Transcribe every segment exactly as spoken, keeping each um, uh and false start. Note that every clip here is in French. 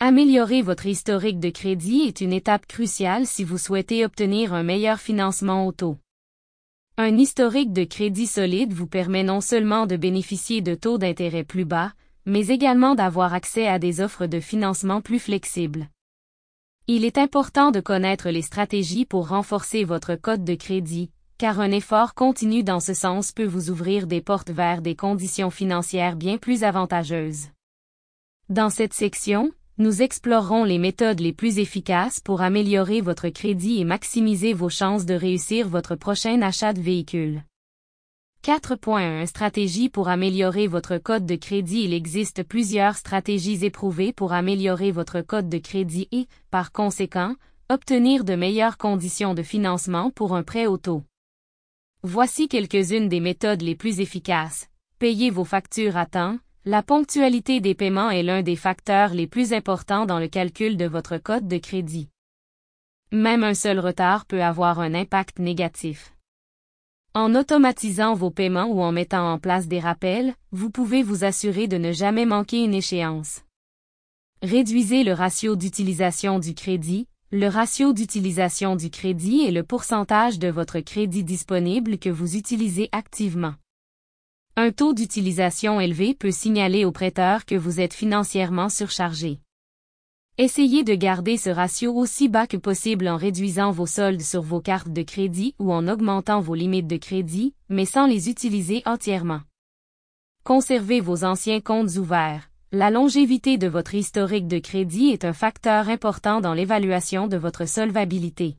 Améliorer votre historique de crédit est une étape cruciale si vous souhaitez obtenir un meilleur financement auto. Un historique de crédit solide vous permet non seulement de bénéficier de taux d'intérêt plus bas, mais également d'avoir accès à des offres de financement plus flexibles. Il est important de connaître les stratégies pour renforcer votre cote de crédit, car un effort continu dans ce sens peut vous ouvrir des portes vers des conditions financières bien plus avantageuses. Dans cette section, nous explorerons les méthodes les plus efficaces pour améliorer votre crédit et maximiser vos chances de réussir votre prochain achat de véhicule. quatre point un Stratégie pour améliorer votre cote de crédit. Il existe plusieurs stratégies éprouvées pour améliorer votre cote de crédit et, par conséquent, obtenir de meilleures conditions de financement pour un prêt auto. Voici quelques-unes des méthodes les plus efficaces. Payez vos factures à temps. La ponctualité des paiements est l'un des facteurs les plus importants dans le calcul de votre cote de crédit. Même un seul retard peut avoir un impact négatif. En automatisant vos paiements ou en mettant en place des rappels, vous pouvez vous assurer de ne jamais manquer une échéance. Réduisez le ratio d'utilisation du crédit. Le ratio d'utilisation du crédit est le pourcentage de votre crédit disponible que vous utilisez activement. Un taux d'utilisation élevé peut signaler au prêteur que vous êtes financièrement surchargé. Essayez de garder ce ratio aussi bas que possible en réduisant vos soldes sur vos cartes de crédit ou en augmentant vos limites de crédit, mais sans les utiliser entièrement. Conservez vos anciens comptes ouverts. La longévité de votre historique de crédit est un facteur important dans l'évaluation de votre solvabilité.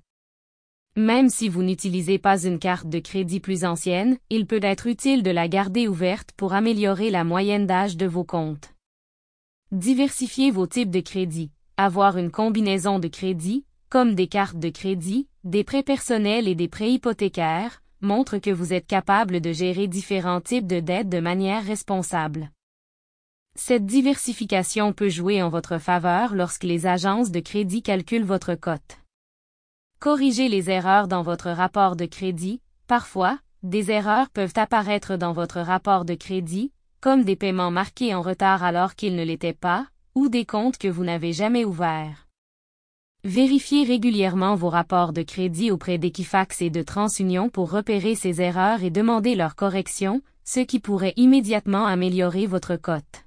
Même si vous n'utilisez pas une carte de crédit plus ancienne, il peut être utile de la garder ouverte pour améliorer la moyenne d'âge de vos comptes. Diversifiez vos types de crédit. Avoir une combinaison de crédits, comme des cartes de crédit, des prêts personnels et des prêts hypothécaires, montre que vous êtes capable de gérer différents types de dettes de manière responsable. Cette diversification peut jouer en votre faveur lorsque les agences de crédit calculent votre cote. Corrigez les erreurs dans votre rapport de crédit. Parfois, des erreurs peuvent apparaître dans votre rapport de crédit, comme des paiements marqués en retard alors qu'ils ne l'étaient pas, ou des comptes que vous n'avez jamais ouverts. Vérifiez régulièrement vos rapports de crédit auprès d'Equifax et de TransUnion pour repérer ces erreurs et demander leur correction, ce qui pourrait immédiatement améliorer votre cote.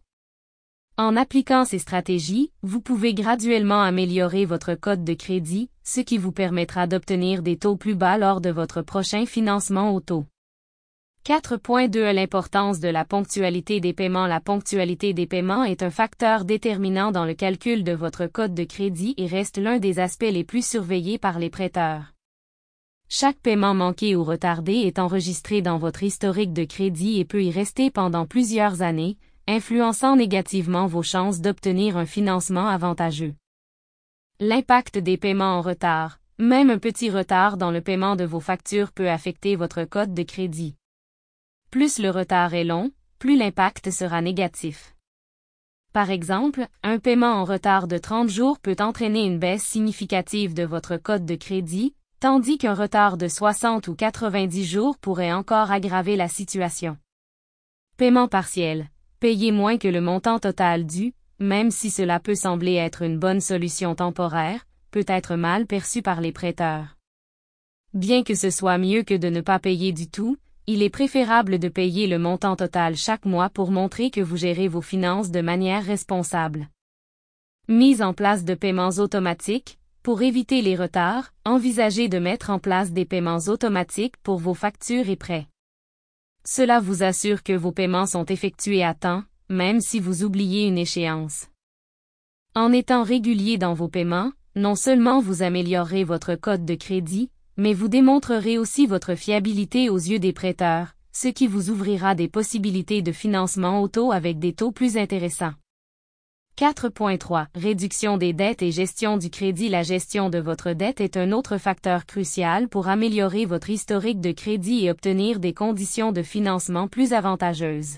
En appliquant ces stratégies, vous pouvez graduellement améliorer votre cote de crédit, ce qui vous permettra d'obtenir des taux plus bas lors de votre prochain financement auto. quatre point deux L'importance de la ponctualité des paiements. La ponctualité des paiements est un facteur déterminant dans le calcul de votre cote de crédit et reste l'un des aspects les plus surveillés par les prêteurs. Chaque paiement manqué ou retardé est enregistré dans votre historique de crédit et peut y rester pendant plusieurs années, influençant négativement vos chances d'obtenir un financement avantageux. L'impact des paiements en retard. Même un petit retard dans le paiement de vos factures peut affecter votre cote de crédit. Plus le retard est long, plus l'impact sera négatif. Par exemple, un paiement en retard de trente jours peut entraîner une baisse significative de votre cote de crédit, tandis qu'un retard de soixante ou quatre-vingt-dix jours pourrait encore aggraver la situation. Paiement partiel. Payez moins que le montant total dû, même si cela peut sembler être une bonne solution temporaire, peut être mal perçu par les prêteurs. Bien que ce soit mieux que de ne pas payer du tout, il est préférable de payer le montant total chaque mois pour montrer que vous gérez vos finances de manière responsable. Mise en place de paiements automatiques. Pour éviter les retards, envisagez de mettre en place des paiements automatiques pour vos factures et prêts. Cela vous assure que vos paiements sont effectués à temps, même si vous oubliez une échéance. En étant régulier dans vos paiements, non seulement vous améliorerez votre cote de crédit, mais vous démontrerez aussi votre fiabilité aux yeux des prêteurs, ce qui vous ouvrira des possibilités de financement auto avec des taux plus intéressants. quatre point trois Réduction des dettes et gestion du crédit. La gestion de votre dette est un autre facteur crucial pour améliorer votre historique de crédit et obtenir des conditions de financement plus avantageuses.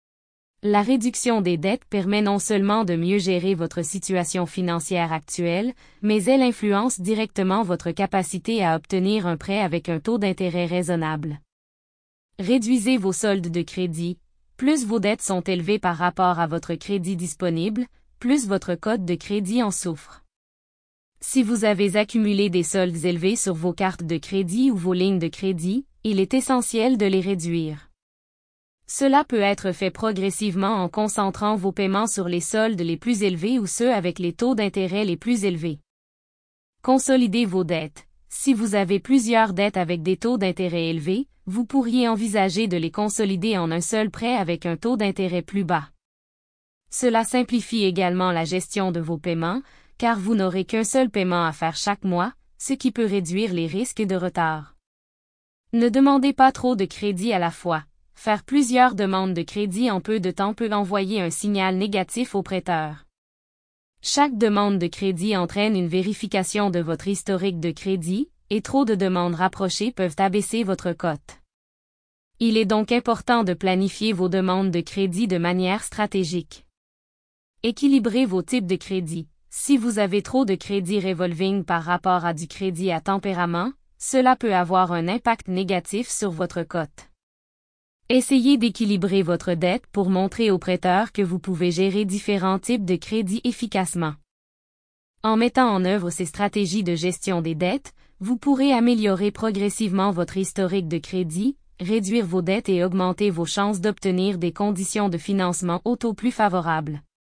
La réduction des dettes permet non seulement de mieux gérer votre situation financière actuelle, mais elle influence directement votre capacité à obtenir un prêt avec un taux d'intérêt raisonnable. Réduisez vos soldes de crédit. Plus vos dettes sont élevées par rapport à votre crédit disponible, plus votre cote de crédit en souffre. Si vous avez accumulé des soldes élevés sur vos cartes de crédit ou vos lignes de crédit, il est essentiel de les réduire. Cela peut être fait progressivement en concentrant vos paiements sur les soldes les plus élevés ou ceux avec les taux d'intérêt les plus élevés. Consolidez vos dettes. Si vous avez plusieurs dettes avec des taux d'intérêt élevés, vous pourriez envisager de les consolider en un seul prêt avec un taux d'intérêt plus bas. Cela simplifie également la gestion de vos paiements, car vous n'aurez qu'un seul paiement à faire chaque mois, ce qui peut réduire les risques de retard. Ne demandez pas trop de crédit à la fois. Faire plusieurs demandes de crédit en peu de temps peut envoyer un signal négatif au prêteur. Chaque demande de crédit entraîne une vérification de votre historique de crédit, et trop de demandes rapprochées peuvent abaisser votre cote. Il est donc important de planifier vos demandes de crédit de manière stratégique. Équilibrez vos types de crédit. Si vous avez trop de crédit revolving par rapport à du crédit à tempérament, cela peut avoir un impact négatif sur votre cote. Essayez d'équilibrer votre dette pour montrer au prêteur que vous pouvez gérer différents types de crédits efficacement. En mettant en œuvre ces stratégies de gestion des dettes, vous pourrez améliorer progressivement votre historique de crédit, réduire vos dettes et augmenter vos chances d'obtenir des conditions de financement auto plus favorables.